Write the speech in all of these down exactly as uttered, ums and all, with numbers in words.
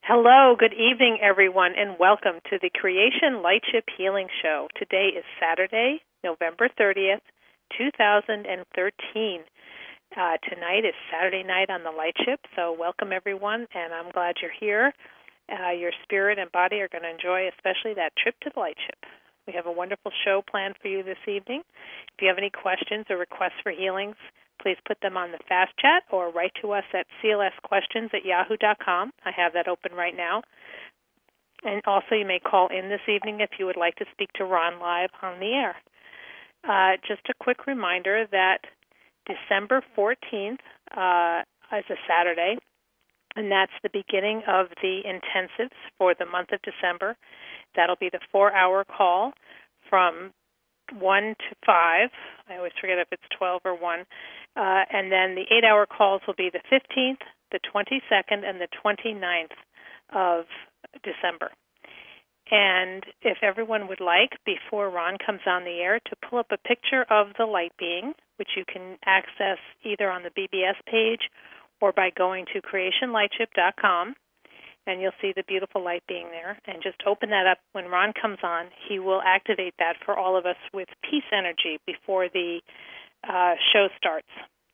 Hello, good evening, everyone, and welcome to the Creation Lightship Healing Show. Today is Saturday, November thirtieth, two thousand thirteen. Uh, tonight is Saturday night on the Lightship, so welcome, everyone, and I'm glad you're here. Uh, your spirit and body are going to enjoy especially that trip to the Lightship. We have a wonderful show planned for you this evening. If you have any questions or requests for healings, please put them on the Fast Chat or write to us at c l s questions at yahoo dot com. I have that open right now. And also you may call in this evening if you would like to speak to Ron live on the air. Uh, just a quick reminder that December fourteenth uh, is a Saturday, and that's the beginning of the intensives for the month of December. That'll be the four-hour call from one to five. I always forget if it's twelve or one. Uh, and then the eight-hour calls will be the fifteenth, the twenty-second, and the twenty-ninth of December. And if everyone would like, before Ron comes on the air, to pull up a picture of the light being, which you can access either on the B B S page or by going to creation lightship dot com. And you'll see the beautiful light being there. And just open that up. When Ron comes on, he will activate that for all of us with peace energy before the uh, show starts.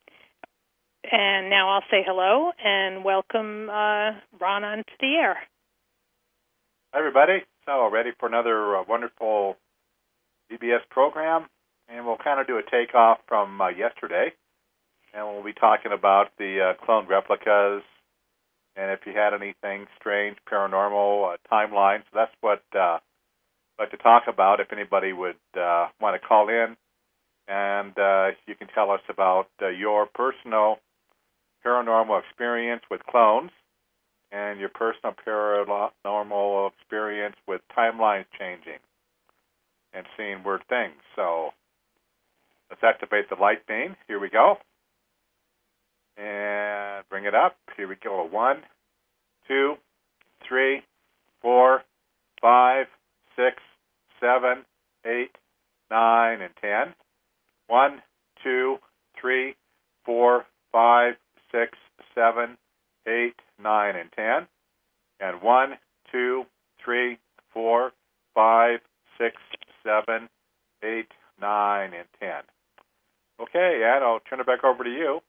And now I'll say hello and welcome uh, Ron onto the air. Hi, everybody. So, ready for another uh, wonderful B B S program. And we'll kind of do a takeoff from uh, yesterday. And we'll be talking about the uh, clone replicas, and if you had anything strange, paranormal, uh, timeline. So that's what uh, I'd like to talk about. If anybody would uh, want to call in, and uh, you can tell us about uh, your personal paranormal experience with clones and your personal paranormal experience with timelines changing and seeing weird things. So let's activate the light beam. Here we go. And bring it up. Here we go. One, two, three, four, five, six, seven, eight, nine, and ten. One, two, three, four, five, six, seven, eight, nine, and ten. And one, two, three, four, five, six, seven, eight, nine, and ten. Okay, Ann, I'll turn it back over to you.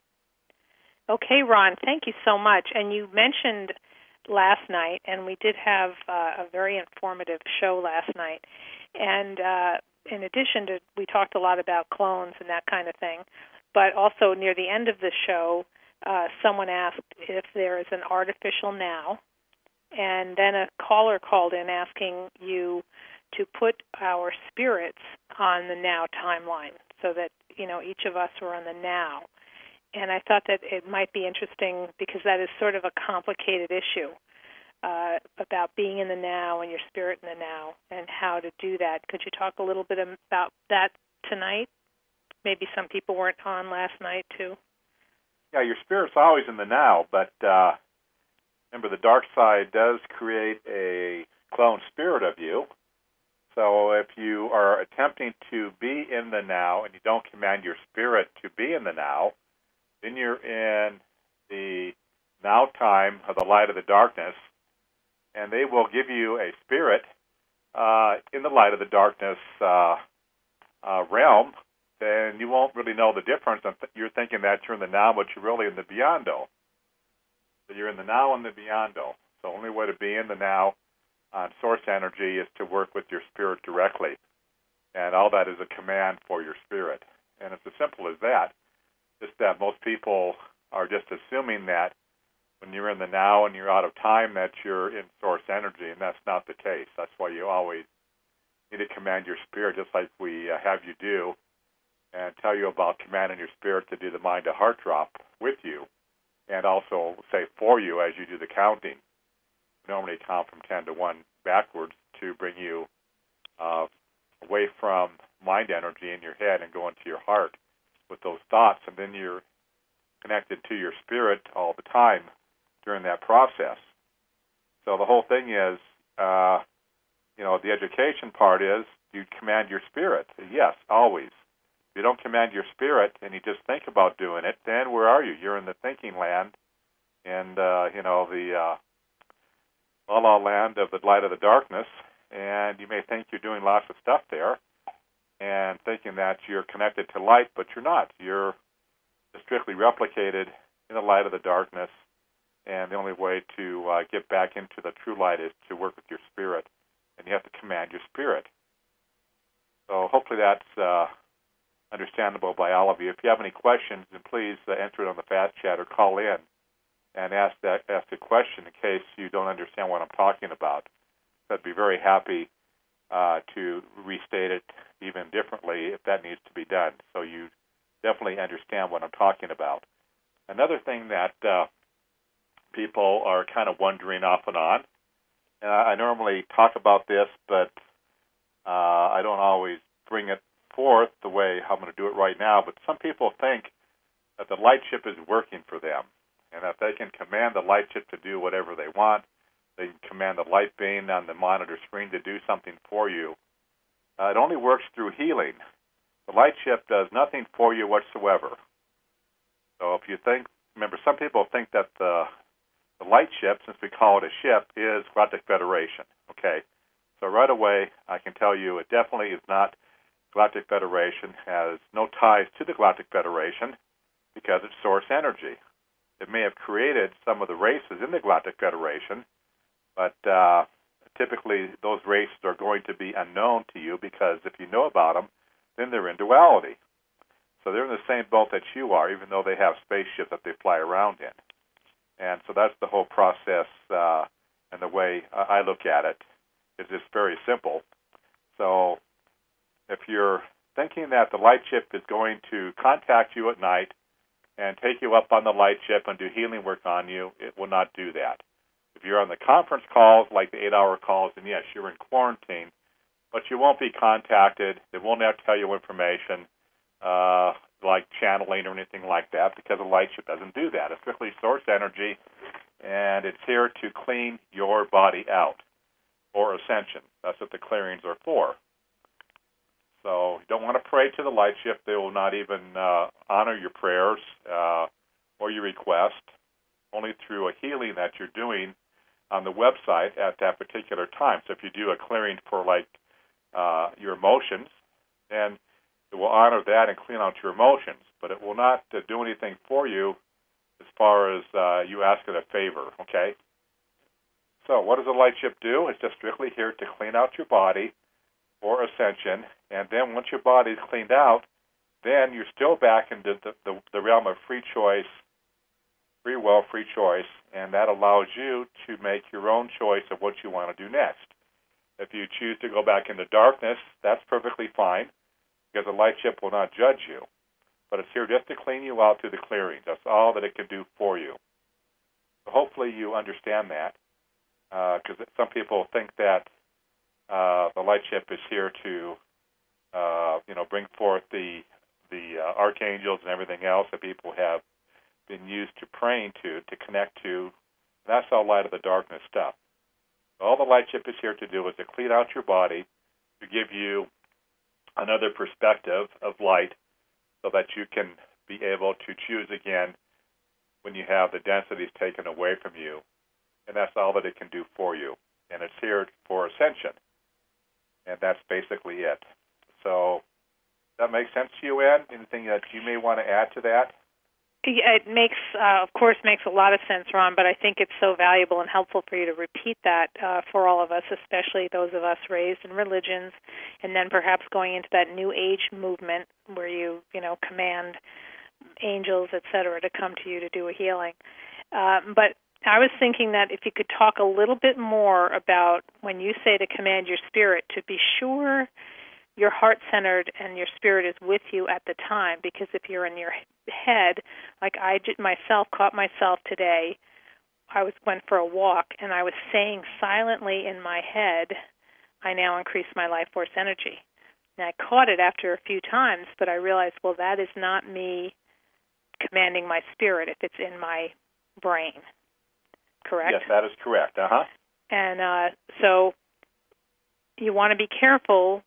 Okay, Ron, thank you so much. And you mentioned last night, and we did have uh, a very informative show last night. And uh, in addition to, we talked a lot about clones and that kind of thing, but also near the end of the show, uh, someone asked if there is an artificial now, and then a caller called in asking you to put our spirits on the now timeline so that, you know, each of us were on the now. And I thought that it might be interesting because that is sort of a complicated issue uh, about being in the now and your spirit in the now and how to do that. Could you talk a little bit about that tonight? Maybe some people weren't on last night, too. Yeah, your spirit's always in the now, but uh, remember the dark side does create a clone spirit of you. So if you are attempting to be in the now and you don't command your spirit to be in the now, then you're in the now time of the light of the darkness, and they will give you a spirit uh, in the light of the darkness uh, uh, realm. Then you won't really know the difference. You're thinking that you're in the now, but you're really in the beyond-o. So you're in the now and the beyond-o. So the only way to be in the now on source energy is to work with your spirit directly. And all that is a command for your spirit. And it's as simple as that. Just that most people are just assuming that when you're in the now and you're out of time that you're in source energy, and that's not the case. That's why you always need to command your spirit, just like we uh, have you do, and tell you about commanding your spirit to do the mind-to-heart drop with you, and also say for you as you do the counting. Normally count from ten to one backwards to bring you uh, away from mind energy in your head and go into your heart with those thoughts, and then you're connected to your spirit all the time during that process. So the whole thing is, uh, you know, the education part is you command your spirit. Yes, always. If you don't command your spirit and you just think about doing it, then where are you? You're in the thinking land, and, uh, you know, the uh, la la land of the light of the darkness, and you may think you're doing lots of stuff there and thinking that you're connected to light, but you're not. You're strictly replicated in the light of the darkness, and the only way to uh, get back into the true light is to work with your spirit, and you have to command your spirit. So hopefully that's uh, understandable by all of you. If you have any questions, then please uh, enter it on the Fast Chat or call in and ask that ask a question in case you don't understand what I'm talking about. I'd be very happy uh, to restate it even differently if that needs to be done, so you definitely understand what I'm talking about. Another thing that uh, people are kind of wondering off and on, and I normally talk about this, but uh, I don't always bring it forth the way I'm going to do it right now, but some people think that the light ship is working for them, and that they can command the light ship to do whatever they want. They can command the light beam on the monitor screen to do something for you. Uh, it only works through healing. The light ship does nothing for you whatsoever. So if you think, remember, some people think that the, the light ship, since we call it a ship, is Galactic Federation. Okay, so right away I can tell you it definitely is not Galactic Federation, has no ties to the Galactic Federation because it's source energy. It may have created some of the races in the Galactic Federation, but uh, typically those races are going to be unknown to you because if you know about them, then they're in duality. So they're in the same boat that you are, even though they have spaceships that they fly around in. And so that's the whole process, uh, and the way I look at it is just very simple. So if you're thinking that the light ship is going to contact you at night and take you up on the light ship and do healing work on you, it will not do that. If you're on the conference calls, like the eight-hour calls, then yes, you're in quarantine, but you won't be contacted. They won't have to tell you information uh, like channeling or anything like that because the light ship doesn't do that. It's strictly source energy, and it's here to clean your body out for ascension. That's what the clearings are for. So you don't want to pray to the light ship. They will not even uh, honor your prayers uh, or your request, only through a healing that you're doing on the website at that particular time. So if you do a clearing for, like, uh, your emotions, then it will honor that and clean out your emotions, but it will not uh, do anything for you as far as uh, you ask it a favor, okay? So what does the light ship do? It's just strictly here to clean out your body for ascension, and then once your body is cleaned out, then you're still back into the, the, the realm of free choice, free will, free choice, and that allows you to make your own choice of what you want to do next. If you choose to go back into darkness, that's perfectly fine, because the light ship will not judge you. But it's here just to clean you out through the clearings. That's all that it can do for you. So hopefully you understand that, because uh, some people think that uh, the light ship is here to, uh, you know, bring forth the the uh, archangels and everything else that people have been used to praying to, to connect to. That's all light of the darkness stuff. All the light ship is here to do is to clean out your body, to give you another perspective of light so that you can be able to choose again when you have the densities taken away from you. And that's all that it can do for you. And it's here for ascension. And that's basically it. So does that make sense to you, Ed? Anything that you may want to add to that? Yeah, it makes, uh, of course, makes a lot of sense, Ron, but I think it's so valuable and helpful for you to repeat that uh, for all of us, especially those of us raised in religions, and then perhaps going into that New Age movement where you, you know, command angels, et cetera, to come to you to do a healing. Uh, but I was thinking that if you could talk a little bit more about when you say to command your spirit, to be sure you're heart-centered and your spirit is with you at the time, because if you're in your head, like I did myself, caught myself today, I was went for a walk, and I was saying silently in my head, I now increase my life force energy. And I caught it after a few times, but I realized, well, that is not me commanding my spirit if it's in my brain. Correct? Yes, that is correct. Uh-huh. And uh, so you want to be careful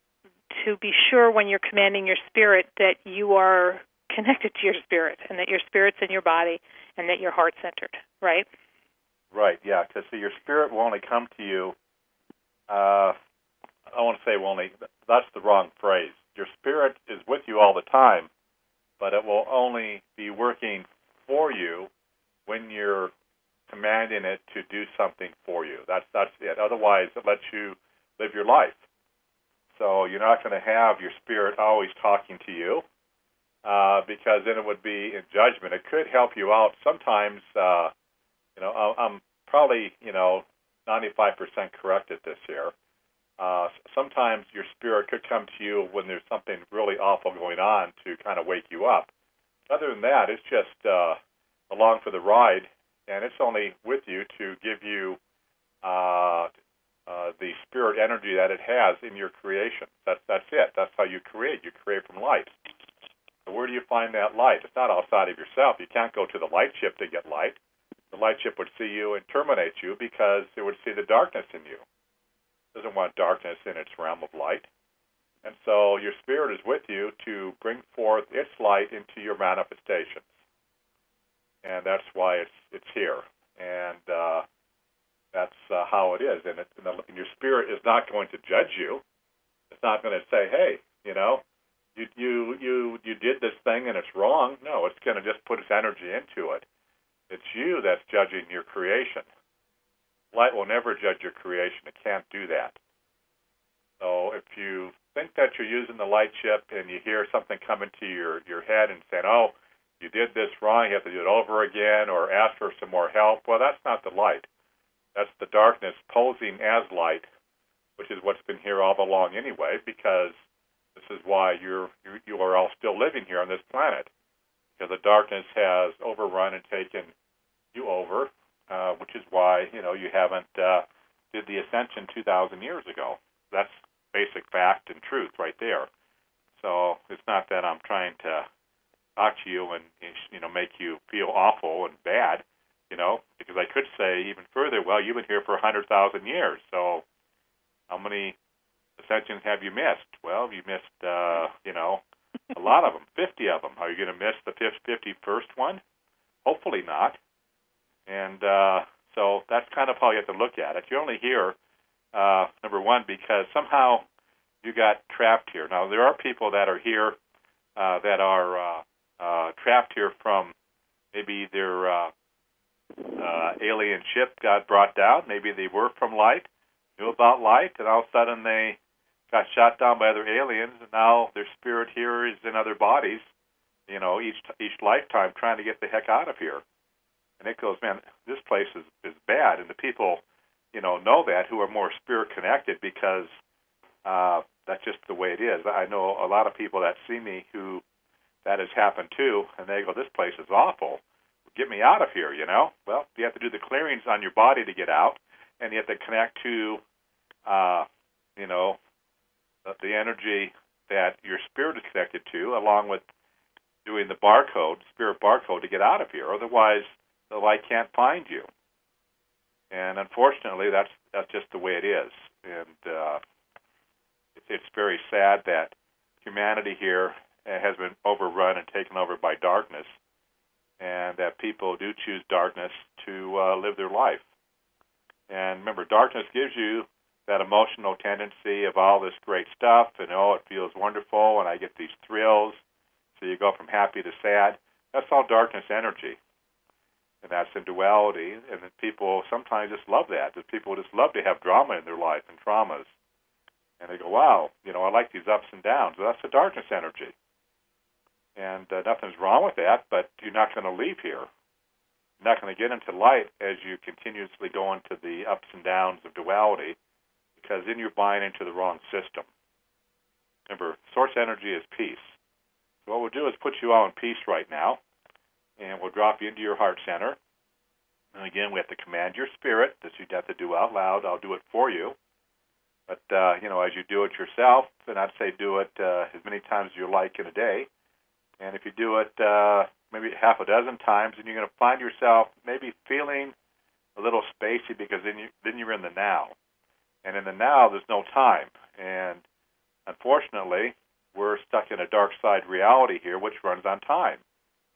to be sure when you're commanding your spirit that you are connected to your spirit and that your spirit's in your body and that you're heart-centered, right? Right, yeah, because see, your spirit will only come to you, uh, I want to say will only, that's the wrong phrase. Your spirit is with you all the time, but it will only be working for you when you're commanding it to do something for you. That's that's it. Otherwise, it lets you live your life. So you're not going to have your spirit always talking to you, uh, because then it would be in judgment. It could help you out sometimes. Uh, you know, I'm probably you know ninety-five percent correct at this here. Uh, sometimes your spirit could come to you when there's something really awful going on to kind of wake you up. Other than that, it's just uh, along for the ride, and it's only with you to give you uh, uh, the spirit energy that it has in your creation. That's that's it. That's how you create. You create from light. So where do you find that light? It's not outside of yourself. You can't go to the light ship to get light. The light ship would see you and terminate you because it would see the darkness in you. It doesn't want darkness in its realm of light. And so your spirit is with you to bring forth its light into your manifestations. And that's why it's it's here. And uh, that's uh, how it is. And, it, and, the, and your spirit is not going to judge you. It's not going to say, hey, you know, you you you you did this thing and it's wrong. No, it's going to just put its energy into it. It's you that's judging your creation. Light will never judge your creation. It can't do that. So if you think that you're using the light ship and you hear something come into your, your head and saying, oh, you did this wrong, you have to do it over again, or ask for some more help, well, that's not the light. That's the darkness posing as light, which is what's been here all along anyway, because this is why you're, you, you are all still living here on this planet, because the darkness has overrun and taken you over, uh, which is why, you know, you haven't uh, did the ascension two thousand years ago. That's basic fact and truth right there. So it's not that I'm trying to talk to you and, you know, make you feel awful and bad, you know, because I could say even further, well, you've been here for one hundred thousand years, so how many ascensions have you missed? Well, you missed, uh, you know, a lot of them, fifty of them. Are you going to miss the fifty-first one? Hopefully not. And uh, so that's kind of how you have to look at it. You're only here, uh, number one, because somehow you got trapped here. Now, there are people that are here uh, that are uh, uh, trapped here from maybe their uh, uh, alien ship got brought down. Maybe they were from light, knew about light, and all of a sudden they got shot down by other aliens, and now their spirit here is in other bodies, you know, each each lifetime trying to get the heck out of here. And it goes, man, this place is, is bad. And the people, you know, know that who are more spirit connected because uh, that's just the way it is. I know a lot of people that see me who that has happened to, and they go, this place is awful. Get me out of here, you know. Well, you have to do the clearings on your body to get out, and you have to connect to, uh, you know, the, the energy that your spirit is connected to, along with doing the barcode, spirit barcode, to get out of here. Otherwise, the light can't find you. And unfortunately, that's that's just the way it is. And uh, it's, it's very sad that humanity here has been overrun and taken over by darkness, and that people do choose darkness to uh, live their life. And remember, darkness gives you that emotional tendency of all this great stuff, and oh, it feels wonderful, and I get these thrills. So you go from happy to sad. That's all darkness energy. And that's in duality, and people sometimes just love that. That people just love to have drama in their life and traumas. And they go, wow, you know, I like these ups and downs. Well, that's the darkness energy. And uh, nothing's wrong with that, but you're not going to leave here. You're not going to get into light as you continuously go into the ups and downs of duality, because then you're buying into the wrong system. Remember, source energy is peace. So what we'll do is put you all in peace right now, and we'll drop you into your heart center. And again, we have to command your spirit. This you have to do out loud. I'll do it for you. But, uh, you know, as you do it yourself, and I'd say do it uh, as many times as you like in a day. And if you do it uh, maybe half a dozen times, then you're going to find yourself maybe feeling a little spacey, because then, you, then you're in the now. And in the now, there's no time. And unfortunately, we're stuck in a dark side reality here, which runs on time.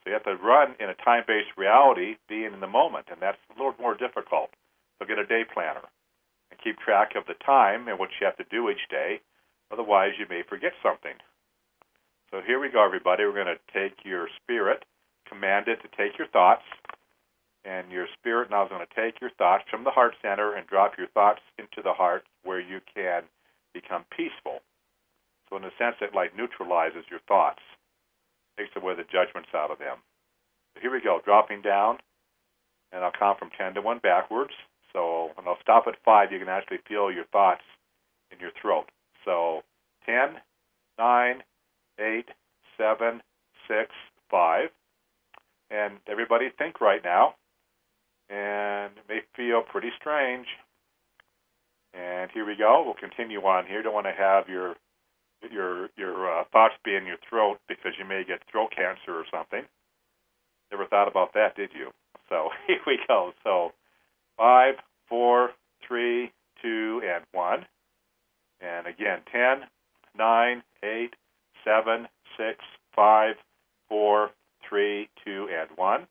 So you have to run in a time-based reality, being in the moment, and that's a little more difficult. So get a day planner and keep track of the time and what you have to do each day. Otherwise, you may forget something. So here we go, everybody. We're going to take your spirit, command it to take your thoughts, and your spirit now is going to take your thoughts from the heart center and drop your thoughts into the heart where you can become peaceful. So in a sense, it like neutralizes your thoughts, takes away the judgments out of them. So here we go, dropping down, and I'll count from ten to one backwards. So when I'll stop at five, you can actually feel your thoughts in your throat. So ten, nine, eight, seven, six, five. And everybody think right now. And it may feel pretty strange. And here we go. We'll continue on here. Don't want to have your your your uh, thoughts be in your throat because you may get throat cancer or something. Never thought about that, did you? So here we go. So five, four, three, two, and one. And again, ten, nine, eight, seven, six, five, four, three, two, and one.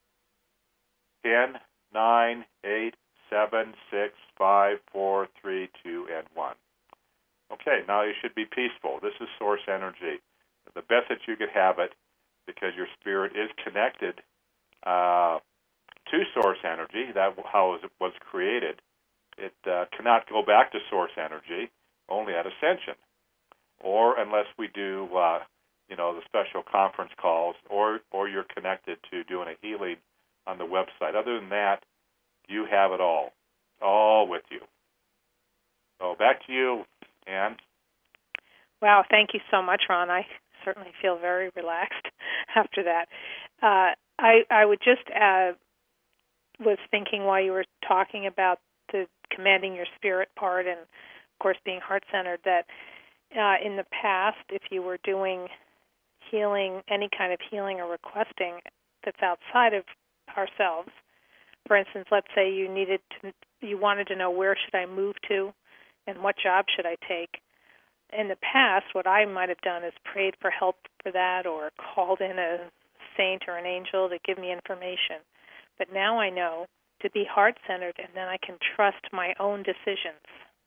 ten, nine, eight, seven, six, five, four, three, two, and one. Okay, now you should be peaceful. This is source energy. The best that you could have it, because your spirit is connected uh, to source energy. That's how it was created. It uh, cannot go back to source energy, only at ascension, or unless we do, uh, you know, the special conference calls, or or you're connected to doing a healing on the website. Other than that, you have it all, all with you. So back to you, Anne. Wow, thank you so much, Ron. I certainly feel very relaxed after that. Uh, I I would just uh, was thinking while you were talking about the commanding your spirit part and, of course, being heart-centered, that uh, in the past, if you were doing healing, any kind of healing or requesting that's outside of ourselves, for instance, let's say you needed to, you wanted to know where should I move to and what job should I take. In the past, what I might have done is prayed for help for that or called in a saint or an angel to give me information. But now I know to be heart-centered, and then I can trust my own decisions.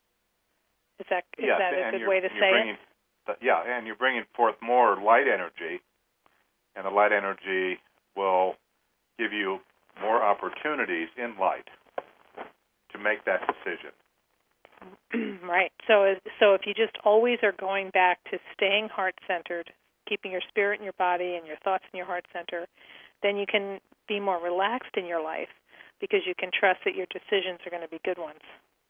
Is that is yes, that a good way to you're say bringing, it? Yeah, and you're bringing forth more light energy, and the light energy will give you more opportunities in light to make that decision. Right. So, so if you just always are going back to staying heart-centered, keeping your spirit in your body and your thoughts in your heart center, then you can be more relaxed in your life because you can trust that your decisions are going to be good ones.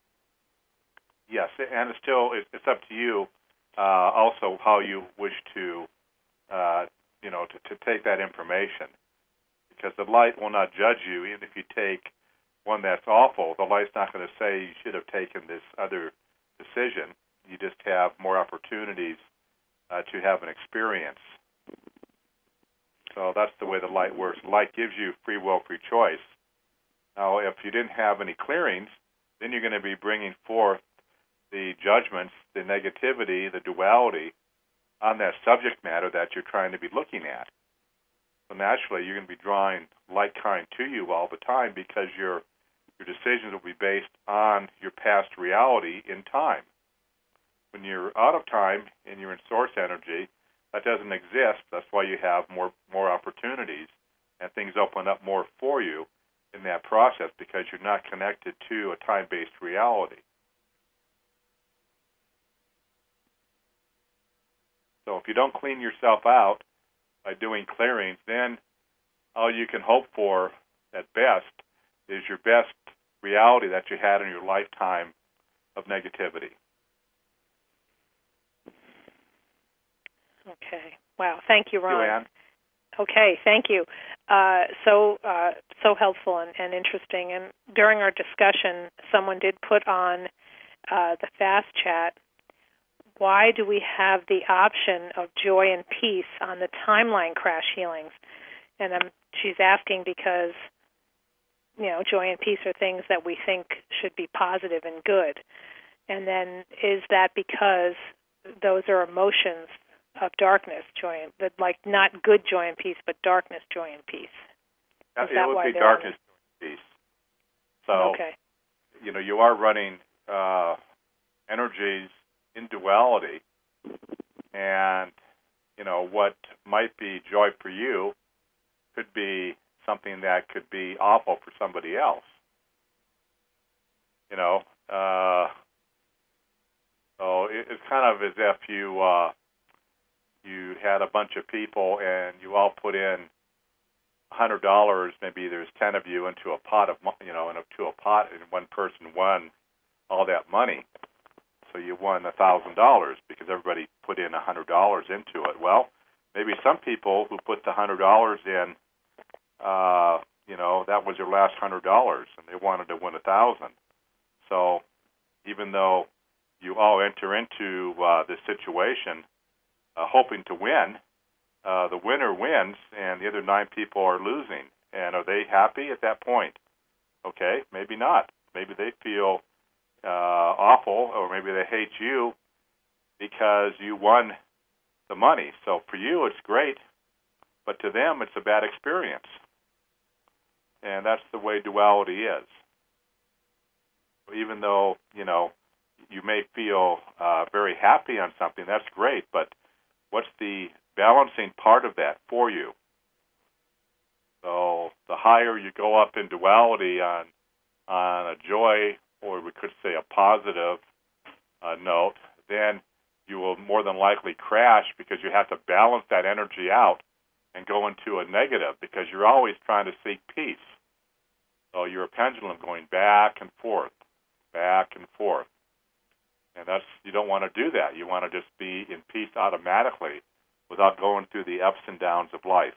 Yes, and it's still it's up to you uh, also how you wish to, uh, you know, to, to take that information, because the light will not judge you. Even if you take one that's awful, the light's not going to say you should have taken this other decision. You just have more opportunities uh, to have an experience. So that's the way the light works. Light gives you free will, free choice. Now, if you didn't have any clearings, then you're going to be bringing forth the judgments, the negativity, the duality on that subject matter that you're trying to be looking at. So naturally, you're going to be drawing light kind to you all the time because your your decisions will be based on your past reality in time. When you're out of time and you're in source energy, that doesn't exist. That's why you have more more opportunities and things open up more for you in that process because you're not connected to a time-based reality. So if you don't clean yourself out by doing clearings, then all you can hope for at best is your best reality that you had in your lifetime of negativity. Okay. Wow. Thank you, Ron. You, Anne. Okay. Thank you. Uh, so uh, so helpful and, and interesting. And during our discussion, someone did put on uh, the fast chat, why do we have the option of joy and peace on the timeline crash healings? And um, she's asking because, you know, joy and peace are things that we think should be positive and good. And then is that because those are emotions of darkness, joy, and, but like not good joy and peace, but darkness, joy, and peace. Uh, Is it that would why be they're darkness, joy, and peace. So, okay. you know, you are running uh, energies in duality, and, you know, what might be joy for you could be something that could be awful for somebody else. You know, uh, so it, it's kind of as if you uh, you had a bunch of people and you all put in a hundred dollars. Maybe there's ten of you into a pot of mo- you know into a pot, and one person won all that money. So you won a thousand dollars because everybody put in a hundred dollars into it. Well, maybe some people who put the hundred dollars in, uh, you know, that was their last hundred dollars, and they wanted to win a thousand. So even though you all enter into uh, this situation uh, hoping to win, uh, the winner wins, and the other nine people are losing. And are they happy at that point? Okay, maybe not. Maybe they feel uh, awful, or maybe they hate you because you won the money. So for you, it's great, but to them, it's a bad experience. And that's the way duality is. Even though, you know, you may feel uh, very happy on something, that's great, but what's the balancing part of that for you? So the higher you go up in duality on on a joy, or we could say a positive uh, note, then you will more than likely crash because you have to balance that energy out and go into a negative because you're always trying to seek peace. So you're a pendulum going back and forth, back and forth. And that's, you don't want to do that. You want to just be in peace automatically without going through the ups and downs of life.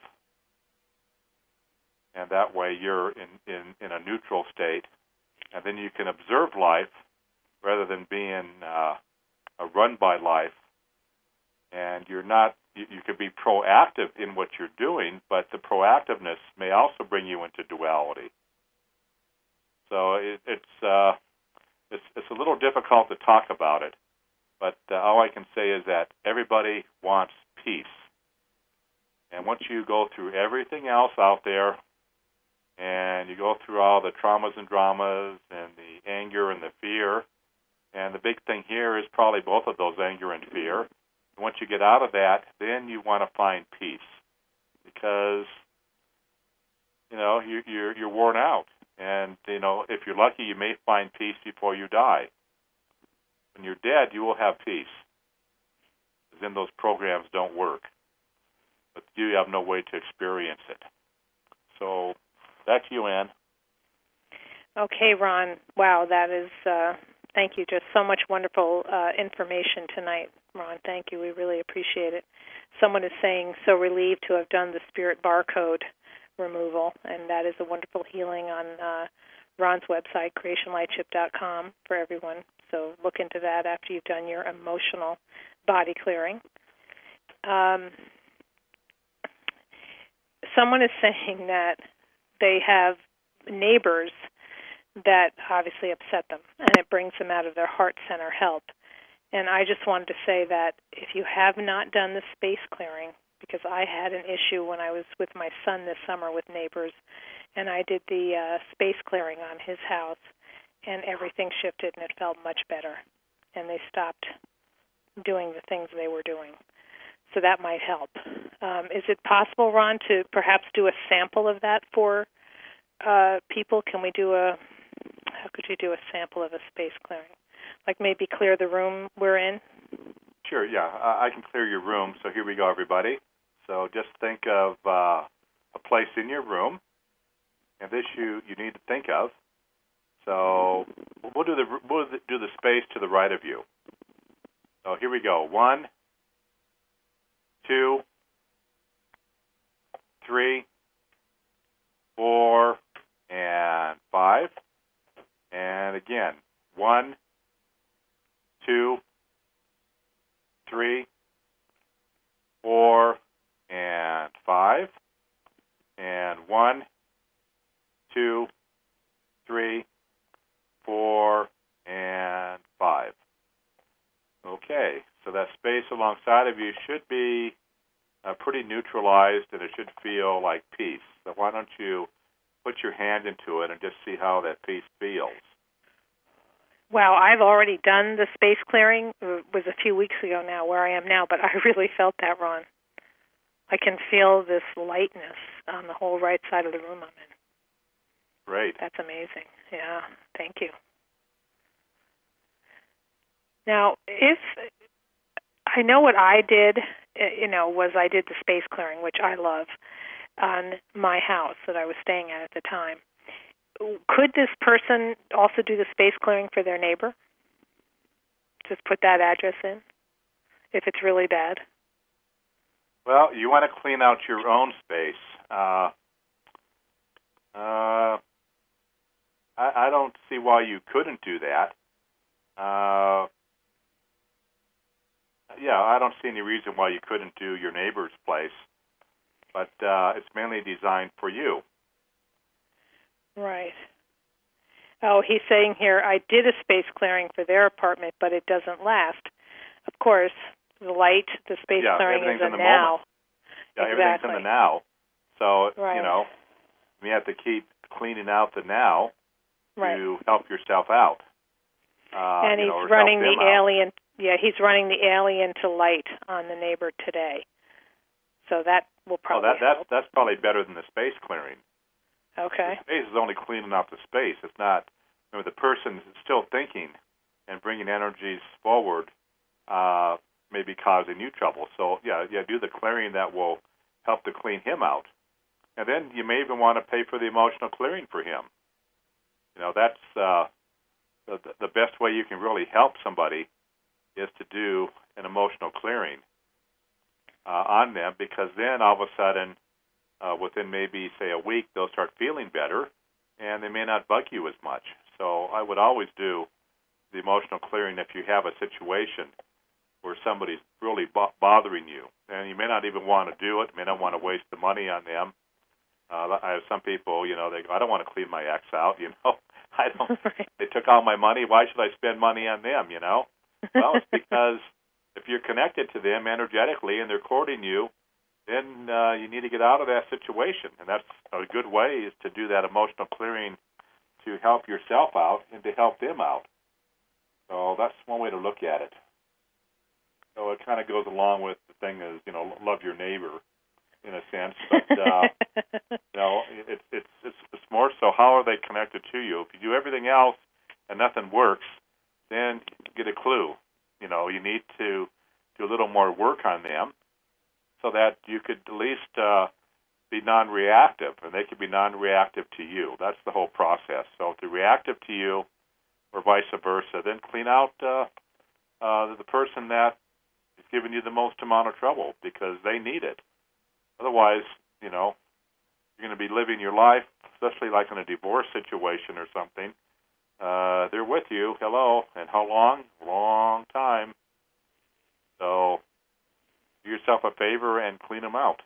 And that way you're in, in, in a neutral state, and then you can observe life rather than being uh, run by life. And you're not, you, you could be proactive in what you're doing, but the proactiveness may also bring you into duality. So it, it's, uh, it's it's a little difficult to talk about it, but uh, all I can say is that everybody wants peace. And once you go through everything else out there, and you go through all the traumas and dramas and the anger and the fear, and the big thing here is probably both of those, anger and fear. And once you get out of that, then you want to find peace, because you know you, you're you're worn out. And, you know, if you're lucky, you may find peace before you die. When you're dead, you will have peace, because then those programs don't work. But you have no way to experience it. So back to you, Ann. Okay, Ron. Wow, that is, uh, thank you. Just so much wonderful uh, information tonight, Ron. Thank you. We really appreciate it. Someone is saying, so relieved to have done the spirit barcode removal, and that is a wonderful healing on uh, Ron's website, creation light ship dot com, for everyone. So look into that after you've done your emotional body clearing. Um, someone is saying that they have neighbors that obviously upset them, and it brings them out of their heart center help. And I just wanted to say that if you have not done the space clearing, because I had an issue when I was with my son this summer with neighbors, and I did the uh, space clearing on his house, and everything shifted, and it felt much better, and they stopped doing the things they were doing. So that might help. Um, is it possible, Ron, to perhaps do a sample of that for uh, people? Can we do a, how could you do a sample of a space clearing? Like maybe clear the room we're in? Sure, yeah. I can clear your room. So here we go, everybody. So just think of uh, a place in your room, and this you, you need to think of. So we'll do the we'll do the space to the right of you. So here we go. One, two, three, four, and five. And again, one, two, three, four, and five, and one, two, three, four, and five. Okay, so that space alongside of you should be uh, pretty neutralized, and it should feel like peace. So why don't you put your hand into it and just see how that peace feels? Well, I've already done the space clearing. It was a few weeks ago now where I am now, but I really felt that, Ron. I can feel this lightness on the whole right side of the room I'm in. Great. That's amazing. Yeah, thank you. Now, if I know what I did, you know, was I did the space clearing, which I love, on my house that I was staying at at the time. Could this person also do the space clearing for their neighbor? Just put that address in, if it's really bad? Well, you want to clean out your own space. Uh, uh, I, I don't see why you couldn't do that. Uh, yeah, I don't see any reason why you couldn't do your neighbor's place, but uh, it's mainly designed for you. Right. Oh, he's saying here, I did a space clearing for their apartment, but it doesn't last. Of course, the light, the space yeah, clearing is a in the now. Moment. Yeah, exactly. Everything's in the now. So, right. you know, you have to keep cleaning out the now to right. help yourself out. Uh, and you he's know, running the out. alien, yeah, he's running the alien to light on the neighbor today. So that will probably oh, that, help. That's, that's probably better than the space clearing. Okay. The space is only cleaning out the space. It's not, remember, the person is still thinking and bringing energies forward uh, may be causing you trouble. So, yeah, yeah, do the clearing that will help to clean him out. And then you may even want to pay for the emotional clearing for him. You know, that's uh, the, the best way you can really help somebody is to do an emotional clearing uh, on them, because then all of a sudden, Uh, within maybe, say, a week, they'll start feeling better, and they may not bug you as much. So I would always do the emotional clearing if you have a situation where somebody's really bo- bothering you. And you may not even want to do it, you may not want to waste the money on them. Uh, I have some people, you know, they go, I don't want to clean my ex out, you know. I don't. They took all my money. Why should I spend money on them, you know? Well, it's because if you're connected to them energetically and they're courting you, then uh, you need to get out of that situation. And that's a good way is to do that emotional clearing to help yourself out and to help them out. So that's one way to look at it. So it kind of goes along with the thing is, you know, love your neighbor in a sense. But, uh, you know, it, it's, it's, it's more so how are they connected to you. If you do everything else and nothing works, then get a clue. You know, you need to do a little more work on them, so that you could at least uh, be non-reactive, and they could be non-reactive to you. That's the whole process. So if they're reactive to you, or vice versa, then clean out uh, uh, the person that is giving you the most amount of trouble, because they need it. Otherwise, you know, you're going to be living your life, especially like in a divorce situation or something. Uh, they're with you, hello, and how long? Long time. So do yourself a favor and clean them out.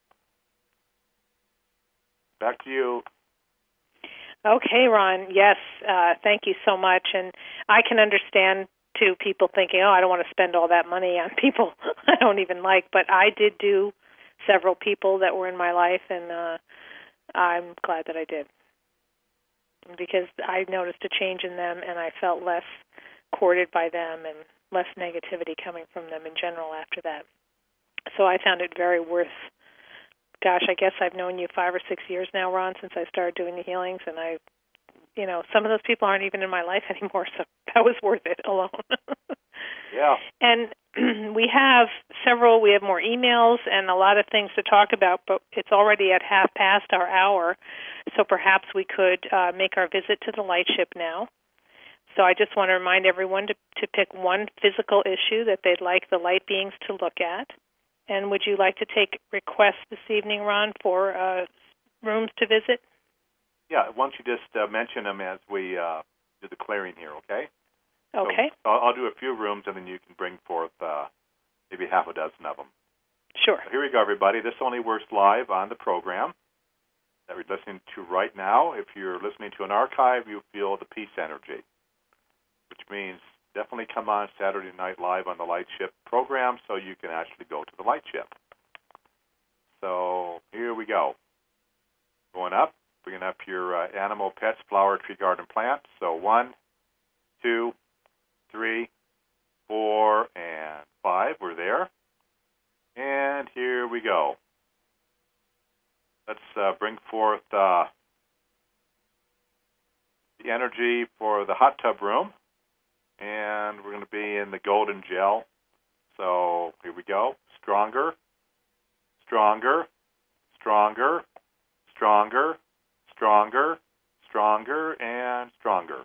Back to you. Okay, Ron. Yes, uh, thank you so much. And I can understand, too, people thinking, oh, I don't want to spend all that money on people I don't even like. But I did do several people that were in my life, and uh, I'm glad that I did, because I noticed a change in them, and I felt less courted by them and less negativity coming from them in general after that. So I found it very worth, gosh, I guess I've known you five or six years now, Ron, since I started doing the healings, and I, you know, some of those people aren't even in my life anymore, so that was worth it alone. Yeah. And we have several, we have more emails and a lot of things to talk about, but it's already at half past our hour, so perhaps we could uh, make our visit to the light ship now. So I just want to remind everyone to, to pick one physical issue that they'd like the light beings to look at. And would you like to take requests this evening, Ron, for uh, rooms to visit? Yeah, why don't you just uh, mention them as we uh, do the clearing here, okay? Okay. So I'll, I'll do a few rooms, and then you can bring forth uh, maybe half a dozen of them. Sure. So here we go, everybody. This only works live on the program that we're listening to right now. If you're listening to an archive, you feel the peace energy, which means definitely come on Saturday Night Live on the Light Ship program so you can actually go to the Light Ship. So here we go. Going up, bringing up your uh, animal, pets, flower, tree, garden, plants. So one, two, three, four, and five. We're there. And here we go. Let's uh, bring forth uh, the energy for the hot tub room. And we're going to be in the golden gel. So here we go. Stronger, stronger, stronger, stronger, stronger, stronger, and stronger.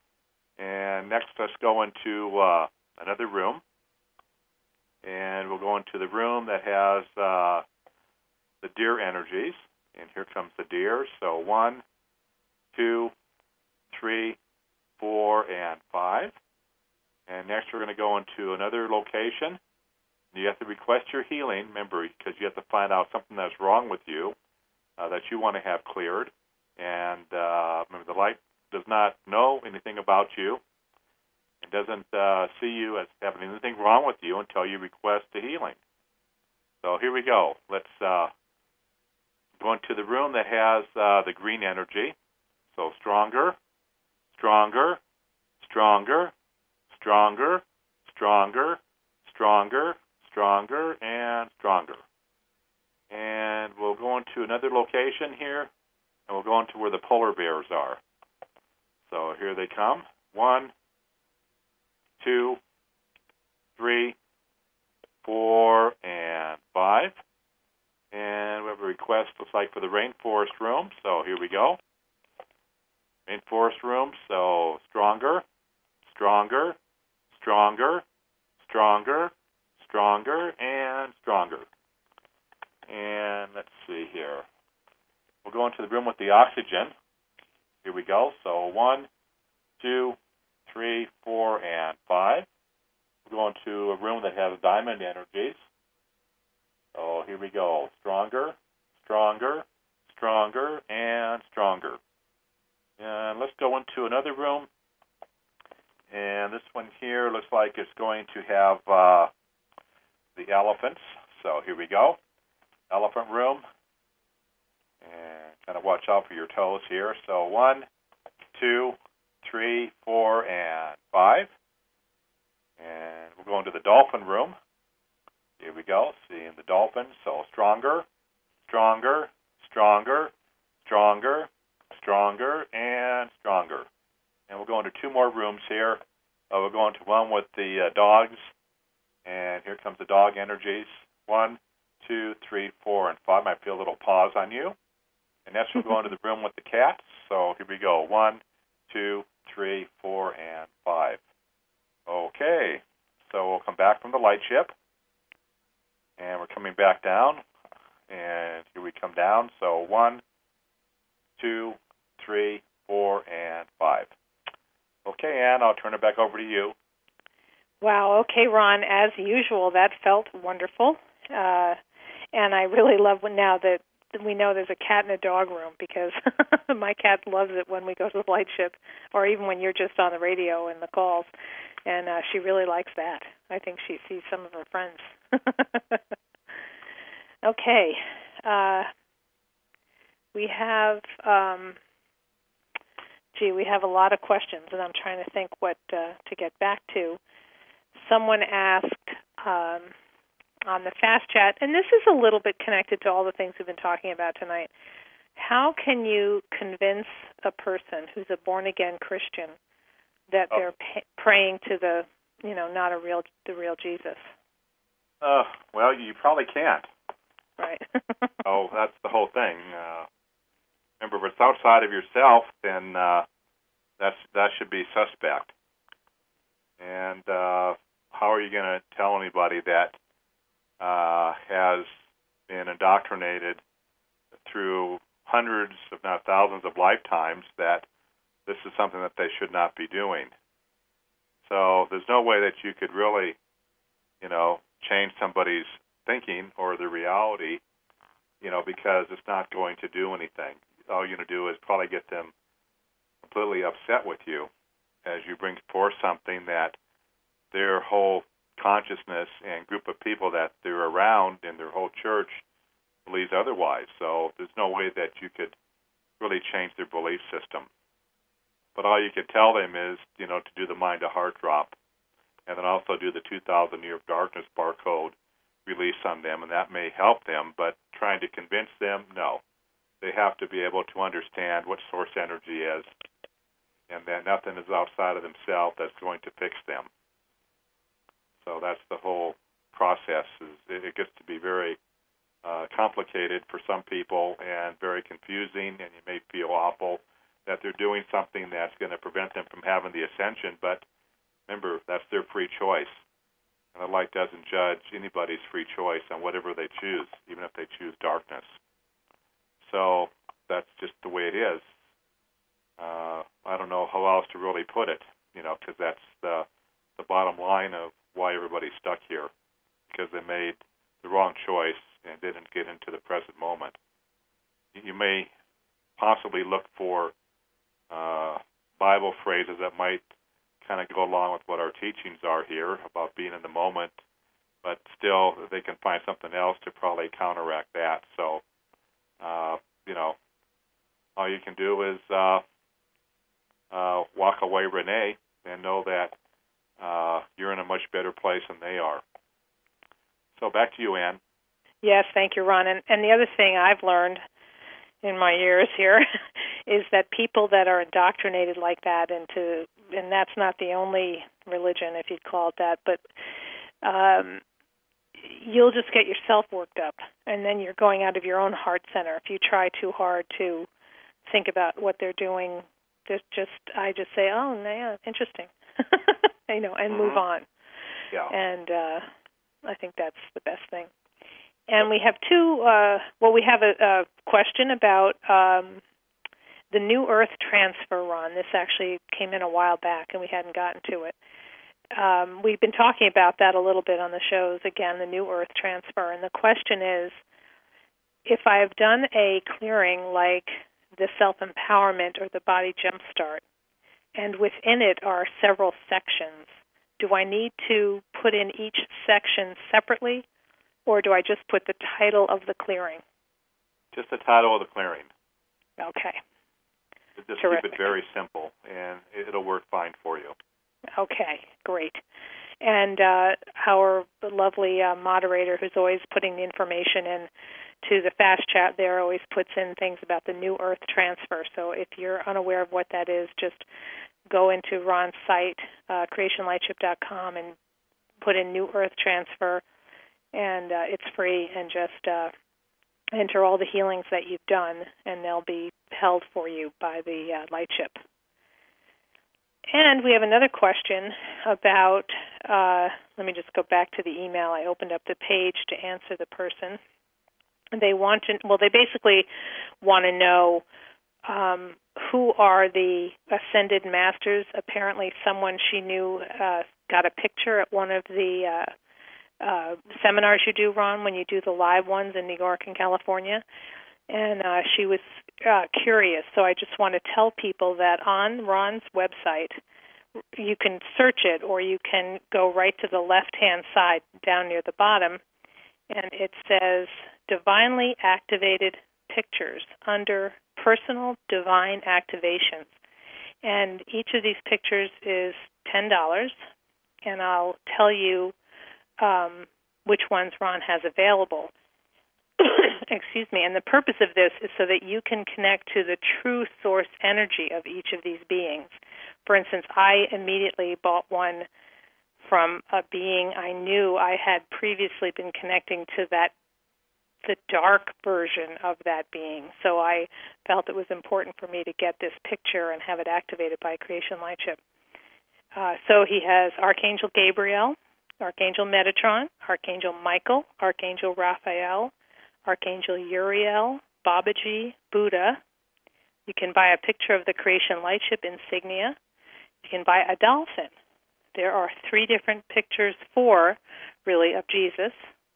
And next, let's go into uh, another room. And we'll go into the room that has uh, the deer energies. And here comes the deer. So one, two, three, four, and five. And next, we're going to go into another location. You have to request your healing, remember, because you have to find out something that's wrong with you uh, that you want to have cleared. And uh, remember, the light does not know anything about you. It doesn't uh, see you as having anything wrong with you until you request the healing. So here we go. Let's uh, go into the room that has uh, the green energy. So stronger, stronger, stronger, stronger, stronger, stronger, stronger, and stronger. And we'll go into another location here, and we'll go into where the polar bears are. So here they come. One, two, three, four, and five. And we have a request, looks like, for the rainforest room. So here we go. Rainforest room, so stronger, stronger, stronger, stronger, stronger, and stronger. And let's see here. We'll go into the room with the oxygen. Here we go. So one, two, three, four, and five. We'll go into a room that has diamond energies. So here we go. Stronger, stronger, stronger, and stronger. And let's go into another room. And this one here looks like it's going to have uh, the elephants. So here we go. Elephant room. And kind of watch out for your toes here. So one, two, three, four, and five. And we'll go into the dolphin room. Here we go. Seeing the dolphin. So stronger, stronger, stronger, stronger, stronger, and stronger. And we'll go into two more rooms here. Uh, we'll go into one with the uh, dogs. And here comes the dog energies. One, two, three, four, and five. I feel a little pause on you. And next we'll go into the room with the cats. So here we go. One, two, three, four, and five. Okay. So we'll come back from the light ship. And we're coming back down. And here we come down. So one, two, three, four, and five. Okay, Ann, I'll turn it back over to you. Wow. Okay, Ron, as usual, that felt wonderful. Uh, and I really love when now that we know there's a cat in a dog room, because my cat loves it when we go to the light ship, or even when you're just on the radio and the calls. And uh, she really likes that. I think she sees some of her friends. Okay. Uh, we have... Um, Gee, we have a lot of questions, and I'm trying to think what uh, to get back to. Someone asked um, on the Fast Chat, and this is a little bit connected to all the things we've been talking about tonight. How can you convince a person who's a born-again Christian that oh. they're pa- praying to the, you know, not a real, the real Jesus? Uh, well, you probably can't. Right. Oh, that's the whole thing. Uh, Remember, if it's outside of yourself, then uh, that's that should be suspect. And uh, how are you going to tell anybody that uh, has been indoctrinated through hundreds, if not thousands, of lifetimes that this is something that they should not be doing? So there's no way that you could really, you know, change somebody's thinking or their reality, you know, because it's not going to do anything. All you're going to do is probably get them completely upset with you as you bring forth something that their whole consciousness and group of people that they're around in their whole church believes otherwise. So there's no way that you could really change their belief system. But all you could tell them is, you know, to do the mind-to-heart drop, and then also do the two thousand year of darkness barcode release on them, and that may help them. But trying to convince them, no. They have to be able to understand what source energy is, and that nothing is outside of themselves that's going to fix them. So that's the whole process. It gets to be very uh, complicated for some people and very confusing, and you may feel awful that they're doing something that's going to prevent them from having the ascension. But remember, that's their free choice. And the light doesn't judge anybody's free choice on whatever they choose, even if they choose darkness. So that's just the way it is. Uh, I don't know how else to really put it, you know, because that's the the bottom line of why everybody's stuck here, because they made the wrong choice and didn't get into the present moment. You may possibly look for uh, Bible phrases that might kind of go along with what our teachings are here about being in the moment, but still they can find something else to probably counteract that. So, uh, you know, all you can do is uh, uh, walk away, Renee, and know that uh, you're in a much better place than they are. So back to you, Ann. Yes, thank you, Ron. And, and the other thing I've learned in my years here is that people that are indoctrinated like that into, and that's not the only religion, if you'd call it that, but um, you'll just get yourself worked up, and then you're going out of your own heart center if you try too hard to think about what they're doing. Just, just I just say, oh, yeah, interesting, you know, and mm-hmm. move on. Yeah. And uh, I think that's the best thing. And we have two, uh, well, we have a, a question about um, the New Earth transfer, Ron. This actually came in a while back, and we hadn't gotten to it. Um, we've been talking about that a little bit on the shows, again, the New Earth transfer. And the question is, if I have done a clearing like the self-empowerment or the body jumpstart, and within it are several sections, do I need to put in each section separately, or do I just put the title of the clearing? Just the title of the clearing. Okay. Just Terrific. Keep it very simple, and it'll work fine for you. Okay, great. And uh, our lovely uh, moderator, who's always putting the information in to the fast chat there, always puts in things about the New Earth transfer. So if you're unaware of what that is, just go into Ron's site, uh, creation lightship dot com, and put in New Earth transfer. And uh, it's free, and just uh, enter all the healings that you've done, and they'll be held for you by the uh, Lightship. And we have another question about, uh, let me just go back to the email. I opened up the page to answer the person. They want to, well, they basically want to know um, who are the Ascended Masters. Apparently someone she knew uh, got a picture at one of the uh, Uh, seminars you do, Ron, when you do the live ones in New York and California, and uh, she was uh, curious. So I just want to tell people that on Ron's website, you can search it, or you can go right to the left-hand side down near the bottom, and it says Divinely Activated Pictures under Personal Divine Activations. And each of these pictures is ten dollars, and I'll tell you Um, which ones Ron has available. Excuse me. And the purpose of this is so that you can connect to the true source energy of each of these beings. For instance, I immediately bought one from a being I knew I had previously been connecting to that, the dark version of that being. So I felt it was important for me to get this picture and have it activated by Creation Lightship. Uh, so he has Archangel Gabriel, Archangel Metatron, Archangel Michael, Archangel Raphael, Archangel Uriel, Babaji, Buddha. You can buy a picture of the Creation Lightship insignia. You can buy a dolphin. There are three different pictures, four, really, of Jesus.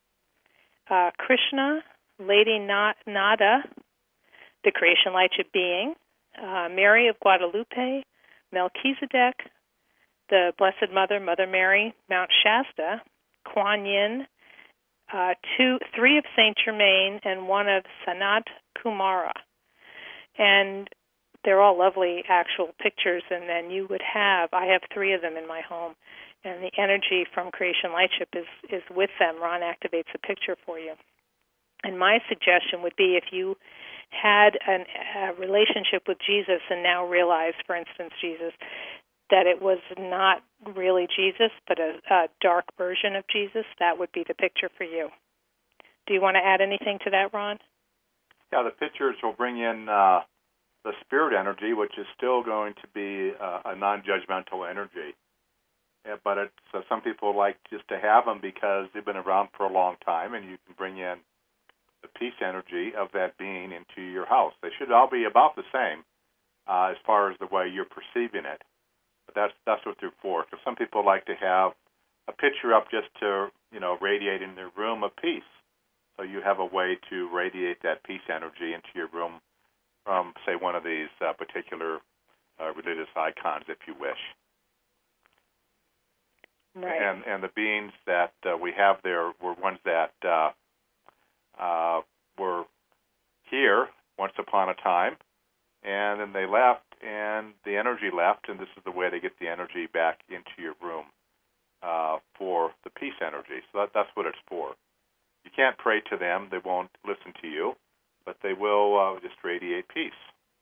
Uh, Krishna, Lady Nada, the Creation Lightship being, uh, Mary of Guadalupe, Melchizedek, the Blessed Mother, Mother Mary, Mount Shasta, Kuan Yin, uh, two, three of Saint Germain, and one of Sanat Kumara. And they're all lovely actual pictures, and then you would have, I have three of them in my home, and the energy from Creation Lightship is, is with them. Ron activates a picture for you. And my suggestion would be if you had an, a relationship with Jesus and now realize, for instance, Jesus, that it was not really Jesus, but a, a dark version of Jesus, that would be the picture for you. Do you want to add anything to that, Ron? Yeah, the pictures will bring in uh, the spirit energy, which is still going to be uh, a non-judgmental energy. Yeah, but it's, uh, some people like just to have them because they've been around for a long time, and you can bring in the peace energy of that being into your house. They should all be about the same uh, as far as the way you're perceiving it. But that's that's what they're for. Because some people like to have a picture up just to, you know, radiate in their room of peace. So you have a way to radiate that peace energy into your room from, say, one of these uh, particular uh, religious icons, if you wish. Right. And and the beings that uh, we have there were ones that uh, uh, were here once upon a time, and then they left, and the energy left, and this is the way they get the energy back into your room uh, for the peace energy. So that, that's what it's for. You can't pray to them; they won't listen to you, but they will uh, just radiate peace.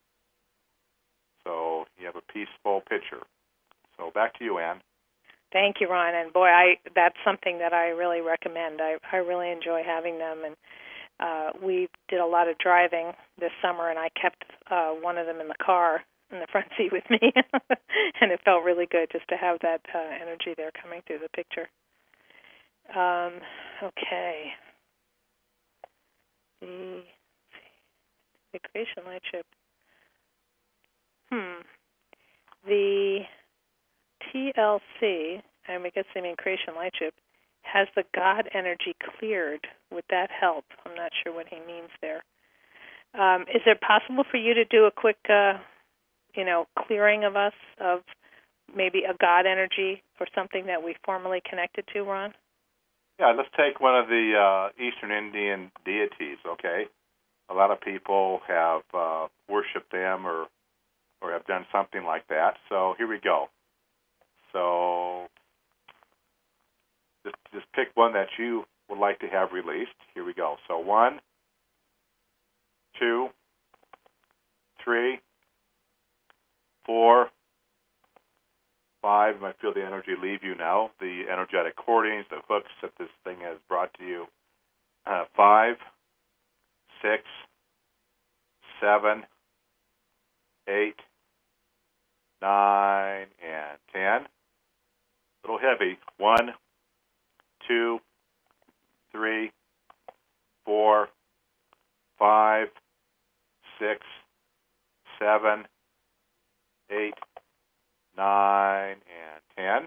So you have a peaceful picture. So back to you, Ann. Thank you, Ron. And boy, I that's something that I really recommend. I, I really enjoy having them. And uh, we did a lot of driving this summer, and I kept uh, one of them in the car in the front seat with me. And it felt really good just to have that uh, energy there coming through the picture. Um, okay. The, the Creation Lightship. Hmm. The T L C, and I guess they mean Creation Lightship, has the God energy cleared. Would that help? I'm not sure what he means there. Um, is it possible for you to do a quick, uh, you know, clearing of us of maybe a God energy or something that we formerly connected to, Ron? Yeah, let's take one of the uh, Eastern Indian deities, okay? A lot of people have uh, worshipped them or, or have done something like that. So here we go. So just, just pick one that you would like to have released. Here we go. So one, two, three, four, five. You might feel the energy leave you now. The energetic cordings, the hooks that this thing has brought to you. Uh, five, six, seven, eight, nine, and ten. A little heavy. One, two, three, four, five, six, seven, eight, nine, and ten.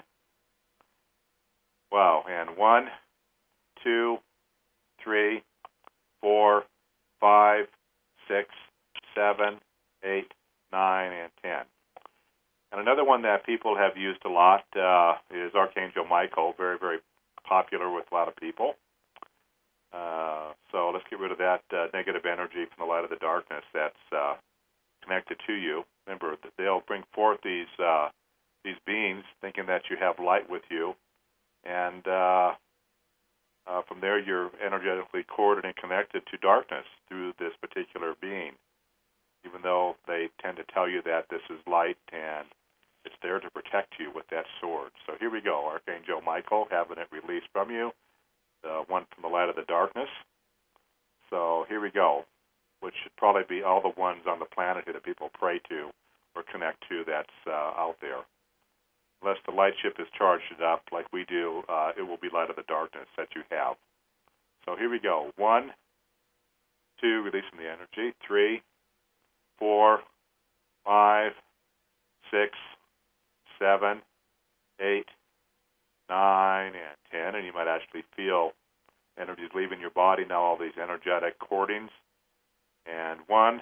Wow. And one, two, three, four, five, six, seven, eight, nine, and ten. And another one that people have used a lot uh, is Archangel Michael, very, very popular with a lot of people. Uh, so let's get rid of that uh, negative energy from the light of the darkness that's uh, connected to you. Remember, they'll bring forth these uh, these beings thinking that you have light with you, and uh, uh, from there you're energetically corded and connected to darkness through this particular being, even though they tend to tell you that this is light and it's there to protect you with that sword. So here we go, Archangel Michael, having it released from you, the one from the light of the darkness. So here we go, which should probably be all the ones on the planet here that people pray to or connect to that's uh, out there. Unless the light ship is charged it up like we do, uh, it will be light of the darkness that you have. So here we go. One, two, releasing the energy. Three, four, five, six, seven, eight, nine, and ten. And you might actually feel energies leaving your body now, all these energetic cordings. And one,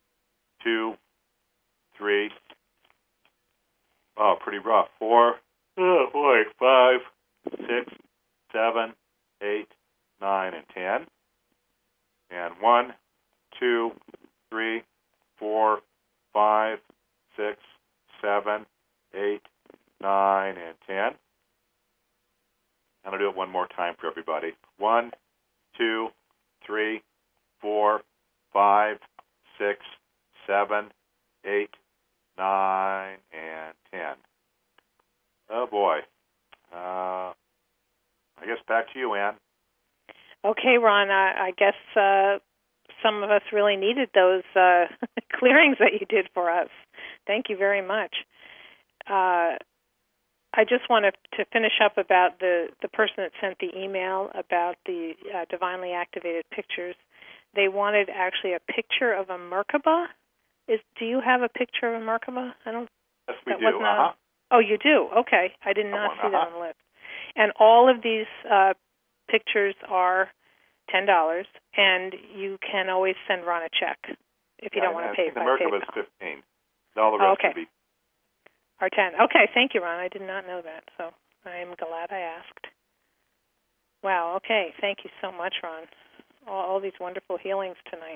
two, three, oh, pretty rough. Four, Oh, boy. Five, six, seven, eight, nine, and ten. And one, two, three, four, five, six, seven, eight, nine, and ten. I'm going to do it one more time for everybody. One, two, three, four, five, six, seven, eight, nine, and ten. Oh, boy. Uh, I guess back to you, Ann. Okay, Ron, I, I guess uh, some of us really needed those uh, clearings that you did for us. Thank you very much. Uh, I just wanted to finish up about the, the person that sent the email about the uh, divinely activated pictures. They wanted actually a picture of a Merkaba. Is do you have a picture of a Merkaba? I don't. Yes, we do. Uh-huh. A, oh, you do? Okay. I did not on, see uh-huh. that on the list. And all of these uh, pictures are ten dollars, and you can always send Ron a check if you yeah, don't want to I pay think by the Merkaba PayPal. is fifteen. All the rest oh, okay. would be. Are ten. Okay, thank you, Ron. I did not know that, so I'm glad I asked. Wow, okay. Thank you so much, Ron. All, all these wonderful healings tonight.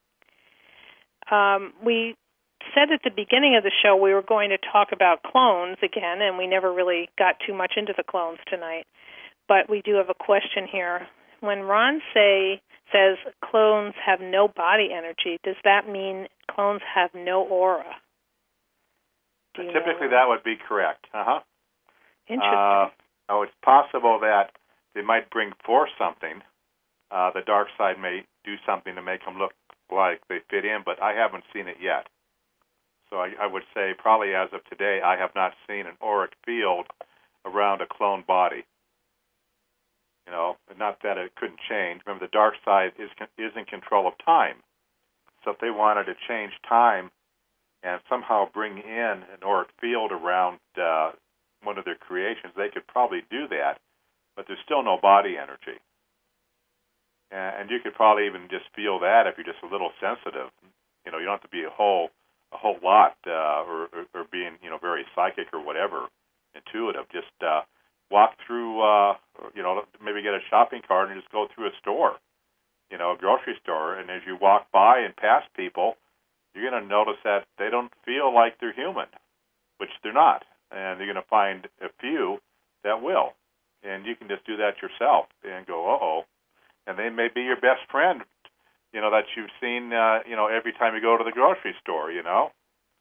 Um, we said at the beginning of the show we were going to talk about clones again, and we never really got too much into the clones tonight. But we do have a question here. When Ron say says clones have no body energy, does that mean clones have no aura? Do you Typically, know? that would be correct. Uh-huh. Interesting. Uh, oh, it's possible that they might bring forth something. Uh, the dark side may do something to make them look like they fit in, but I haven't seen it yet. So I, I would say probably as of today, I have not seen an auric field around a clone body. You know, not that it couldn't change. Remember, the dark side is is in control of time. So if they wanted to change time and somehow bring in an auric field around uh, one of their creations, they could probably do that, but there's still no body energy. And you could probably even just feel that if you're just a little sensitive. You know, you don't have to be a whole a whole lot uh, or, or, or being, you know, very psychic or whatever, intuitive. Just uh, walk through, uh, you know, maybe get a shopping cart and just go through a store, you know, a grocery store. And as you walk by and pass people, you're going to notice that they don't feel like they're human, which they're not. And you're going to find a few that will. And you can just do that yourself and go, uh-oh. And they may be your best friend, you know, that you've seen, uh, you know, every time you go to the grocery store, you know.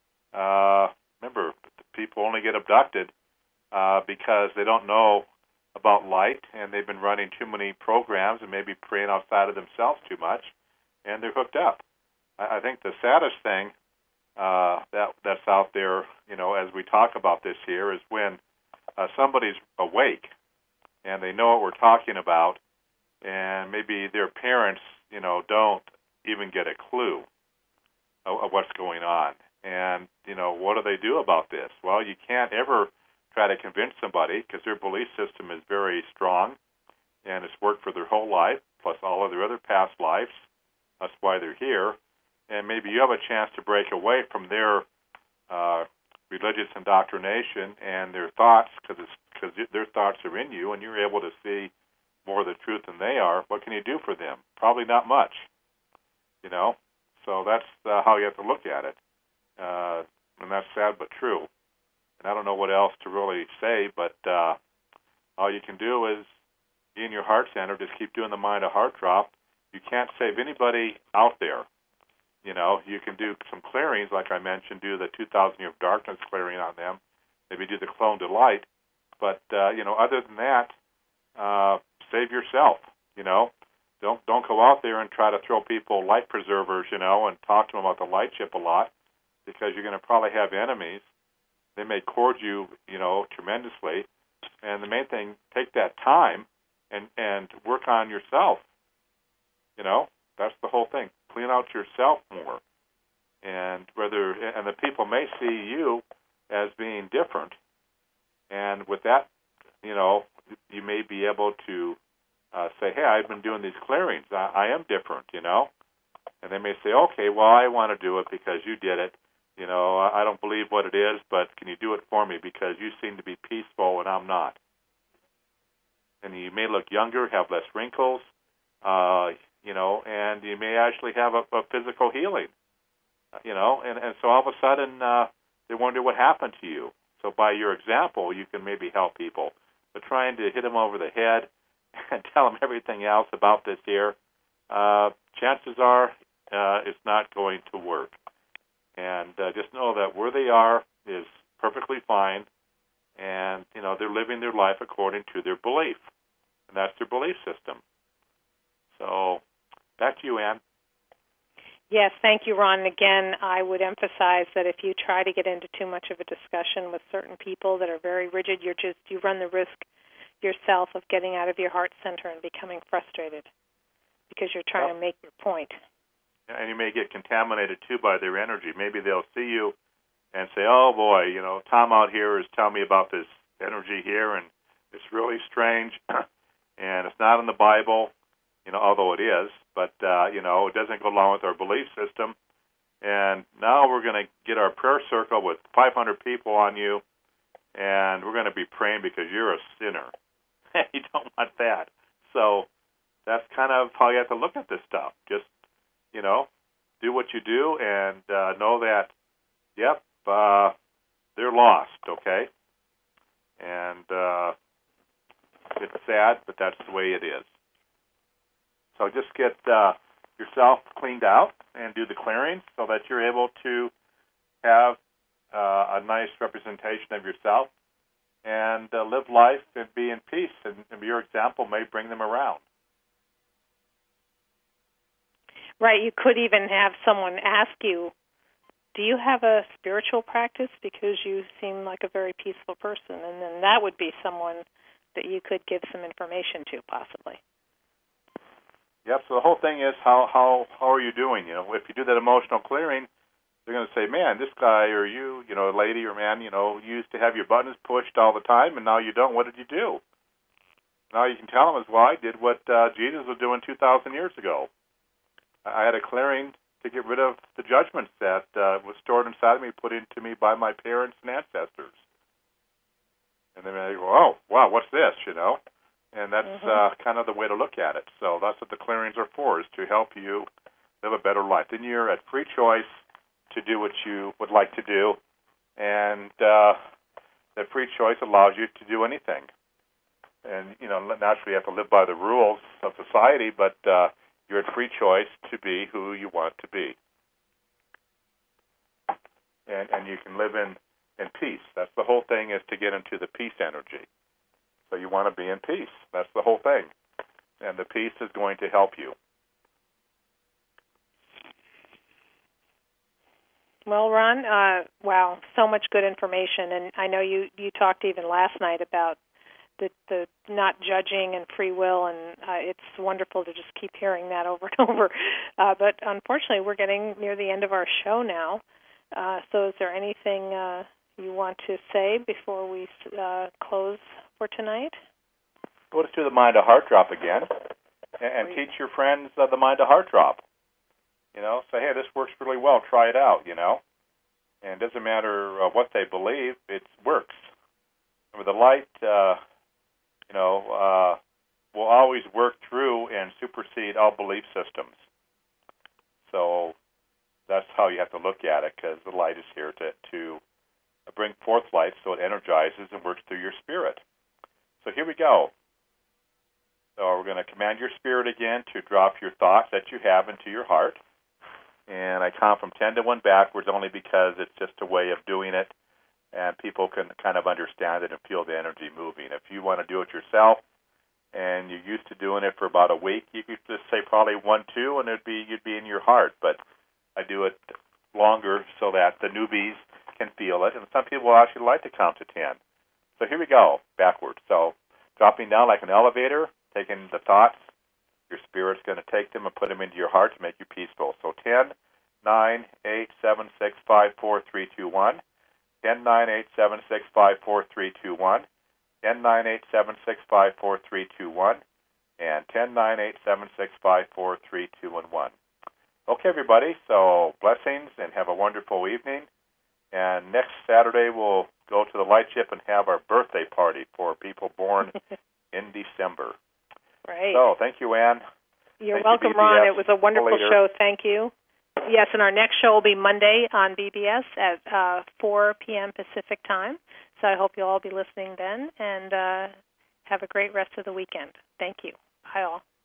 Uh, remember, people only get abducted uh, because they don't know about light, and they've been running too many programs and maybe preying outside of themselves too much, and they're hooked up. I, I think the saddest thing uh, that that's out there, you know, as we talk about this here, is when uh, somebody's awake and they know what we're talking about, and maybe their parents, you know, don't even get a clue of, of what's going on. And, you know, what do they do about this? Well, you can't ever try to convince somebody because their belief system is very strong, and it's worked for their whole life, plus all of their other past lives. That's why they're here. And maybe you have a chance to break away from their uh, religious indoctrination and their thoughts, because because their thoughts are in you, and you're able to see more of the truth than they are. What can you do for them? Probably not much, you know. So that's uh, how you have to look at it, uh, and that's sad but true. And I don't know what else to really say, but uh, all you can do is be in your heart center. Just keep doing the mind to heart drop. You can't save anybody out there. You know, you can do some clearings, like I mentioned, do the two thousand year of darkness clearing on them, maybe do the clone to light. But, uh, you know, other than that, uh, save yourself, you know. Don't don't go out there and try to throw people light preservers, you know, and talk to them about the light chip a lot, because you're going to probably have enemies. They may cord you, you know, tremendously. And the main thing, take that time and, and work on yourself. You know, that's the whole thing. Clean out yourself more. And whether and the people may see you as being different. And with that, you know, you may be able to uh, say, hey, I've been doing these clearings. I, I am different, you know. And they may say, okay, well, I want to do it because you did it. You know, I don't believe what what it is, but can you do it for me because you seem to be peaceful and I'm not. And you may look younger, have less wrinkles, uh, you know, and you may actually have a, a physical healing, you know, and, and so all of a sudden uh, they wonder what happened to you. So by your example, you can maybe help people. But trying to hit them over the head and tell them everything else about this here, uh, chances are uh, it's not going to work. And uh, just know that where they are is perfectly fine, and, you know, they're living their life according to their belief, and that's their belief system. So back to you, Ann. Yes, thank you, Ron. Again, I would emphasize that if you try to get into too much of a discussion with certain people that are very rigid, you're just you run the risk yourself of getting out of your heart center and becoming frustrated because you're trying yep. to make your point. And you may get contaminated, too, by their energy. Maybe they'll see you and say, oh, boy, you know, Tom out here is telling me about this energy here, and it's really strange, and it's not in the Bible, you know, although it is, but, uh, you know, it doesn't go along with our belief system. And now we're going to get our prayer circle with five hundred people on you, and we're going to be praying because you're a sinner. You don't want that. So that's kind of how you have to look at this stuff. Just, you know, do what you do and uh, know that, yep, uh, they're lost, okay? And uh, it's sad, but that's the way it is. So just get uh, yourself cleaned out and do the clearing so that you're able to have uh, a nice representation of yourself and uh, live life and be in peace. And, and your example may bring them around. Right. You could even have someone ask you, do you have a spiritual practice? Because you seem like a very peaceful person. And then that would be someone that you could give some information to, possibly. Yep, so the whole thing is how, how, how are you doing? You know, if you do that emotional clearing, they're going to say, man, this guy or you, you know, lady or man, you know, you used to have your buttons pushed all the time, and now you don't. What did you do? Now you can tell them, as well, I did what uh, Jesus was doing two thousand years ago. I had a clearing to get rid of the judgments that uh, was stored inside of me, put into me by my parents and ancestors. And then they go, oh, wow, what's this, you know? And that's mm-hmm. uh, kind of the way to look at it. So that's what the clearings are for, is to help you live a better life. Then you're at free choice to do what you would like to do, and uh, that free choice allows you to do anything. And, you know, naturally you have to live by the rules of society, but uh, you're at free choice to be who you want to be. And, and you can live in, in peace. That's the whole thing, is to get into the peace energy. So you want to be in peace. That's the whole thing. And the peace is going to help you. Well, Ron, uh, wow, so much good information. And I know you, you talked even last night about the, the not judging and free will, and uh, it's wonderful to just keep hearing that over and over. Uh, but unfortunately, we're getting near the end of our show now. Uh, so is there anything uh, you want to say before we uh, close for tonight? Go to the Mind to Heart Drop again, and, and teach your friends uh, the Mind to Heart Drop. You know, say, hey, this works really well. Try it out, you know. And it doesn't matter uh, what they believe, it works. Remember, the light, uh, you know, uh, will always work through and supersede all belief systems. So that's how you have to look at it, because the light is here to, to bring forth light, so it energizes and works through your spirit. So here we go. So we're going to command your spirit again to drop your thoughts that you have into your heart. And I count from ten to one backwards only because it's just a way of doing it, and people can kind of understand it and feel the energy moving. If you want to do it yourself and you're used to doing it for about a week, you could just say probably one, two, and it'd be you'd be in your heart. But I do it longer so that the newbies can feel it, and some people actually like to count to ten. So here we go, backwards. So dropping down like an elevator, taking the thoughts, your spirit's going to take them and put them into your heart to make you peaceful. So ten, nine, eight, seven, six, five, four, three, two, one. ten, nine, eight, seven, six, five, four, three, two, one. ten, nine, eight, seven, six, five, four, three, two, one. And ten, nine, eight, seven, six, five, four, three, two, and one. Okay, everybody, so blessings and have a wonderful evening. And next Saturday, we'll go to the Lightship and have our birthday party for people born in December. Right. So, thank you, Ann. You're thank welcome, you, Ron. It was a wonderful Later. show. Thank you. Yes, and our next show will be Monday on B B S at uh, four p.m. Pacific time. So I hope you'll all be listening then, and uh, have a great rest of the weekend. Thank you. Bye all.